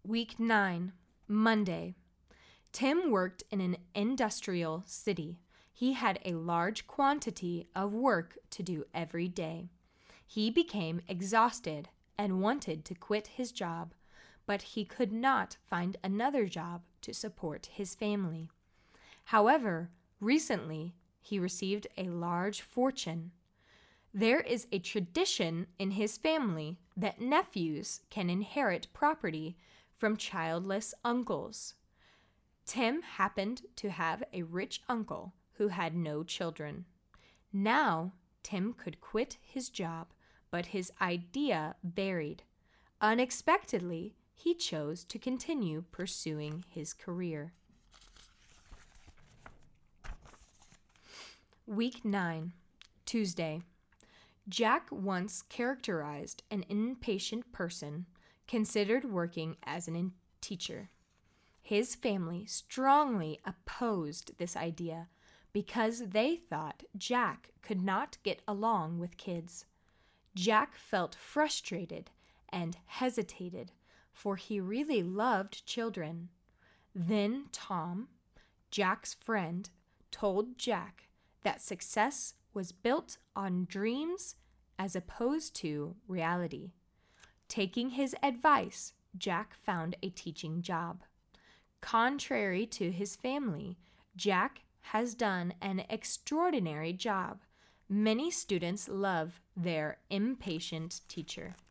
Week 9, Monday. Tim worked in an industrial city. He had a large quantity of work to do every day. He became exhausted and wanted to quit his job, but he could not find another job to support his family. However, recently he received a large fortune. There is a tradition in his family that nephews can inherit property from childless uncles. Tim happened to have a rich uncle who had no children. Now, Tim could quit his job, but his idea varied. Unexpectedly, he chose to continue pursuing his career. Week 9, Tuesday. Jack once characterized an impatient person considered working as a teacher. His family strongly opposed this idea because they thought Jack could not get along with kids. Jack felt frustrated and hesitated, for he really loved children. Then Tom, Jack's friend, told Jack that success was built on dreams as opposed to reality. Taking his advice, Jack found a teaching job. Contrary to his family, Jack has done an extraordinary job. Many students love their impatient teacher.